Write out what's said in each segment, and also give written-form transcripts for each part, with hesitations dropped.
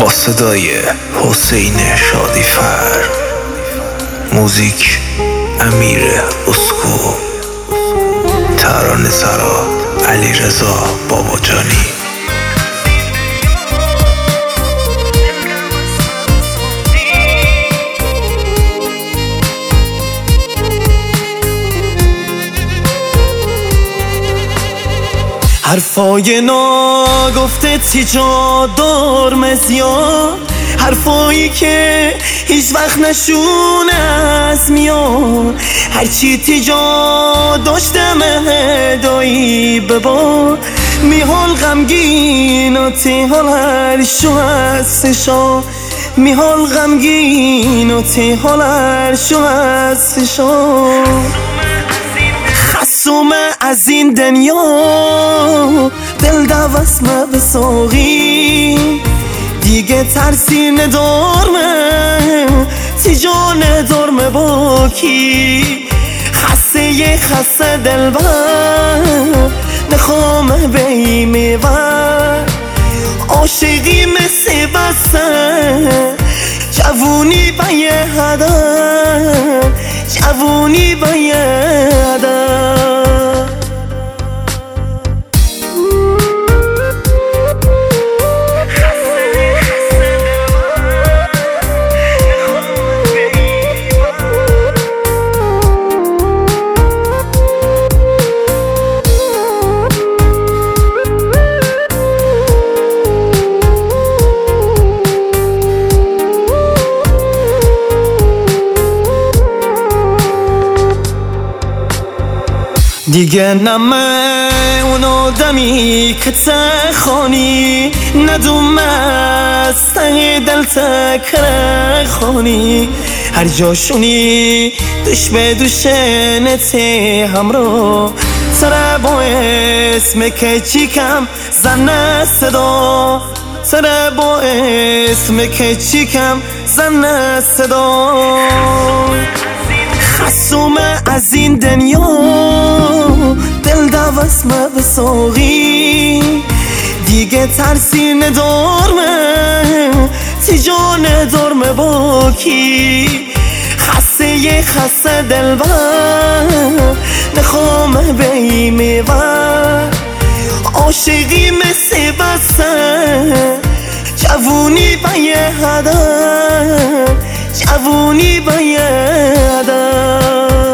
با صدای حسین شادیفر، موزیک امیر اسکو، ترانه سرا علیرضا باباجانی. حرفای ناگفته تی جا دار مزیاد، حرفایی که هیچ وقت نشون از میاد. هرچی تی جا داشتم هدایی ببار، میحال غمگین و تی حال هر شو هستشا، میحال غمگین و تی حال هر شو هستشا. خصومه از این دنیا دل دوست ما به ساقی، دیگه ترسی ندارمه تی جان ندارمه با کی. خسته دل بر نخوامه بیمه بر، عاشقی مثل بسته جوونی با یه هدر، جوونی با یه هدر. دیگه نمه اون آدمی که تخانی، ندوم از ته دل تکره خانی. هر جاشونی دوش به دوشنت همراه، سر با اسم که چیکم زن صدا، سر با اسم که چیکم زن صدا. خصومه از این دنیا دل دوست ما به ساقی، دیگه ترسی ندارمه تی جا ندارمه با کی. خسته دل بر نخوامه بیمه بر، عاشقی مثل بسته جوونی با یه هدر، جوونی با یه هدر.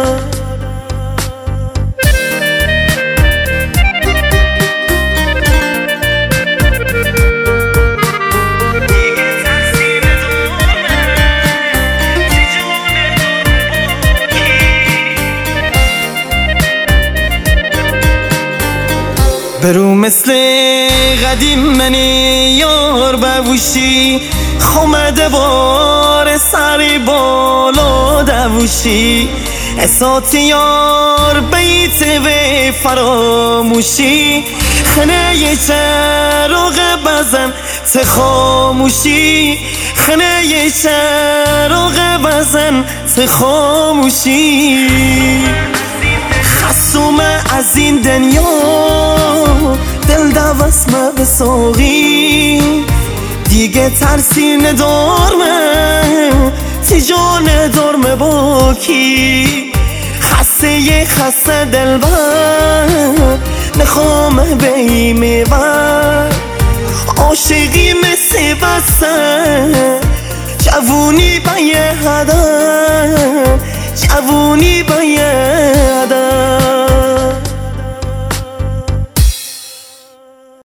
برو مثل قدیم منی یار بوشی، خومده بار سری بالا دوشی. اسات یار بیت و فراموشی، خنه یه چراغ بزن ته خاموشی، خنه یه چراغ بزن ته خاموشی. خصومه از این دنیا دل دوست ما به ساقی، دیگه ترسی ندارمه تی جا ندارمه با کی. خسته دل بر نخوامه بیمه بر، عاشقی مثل بسته جوونی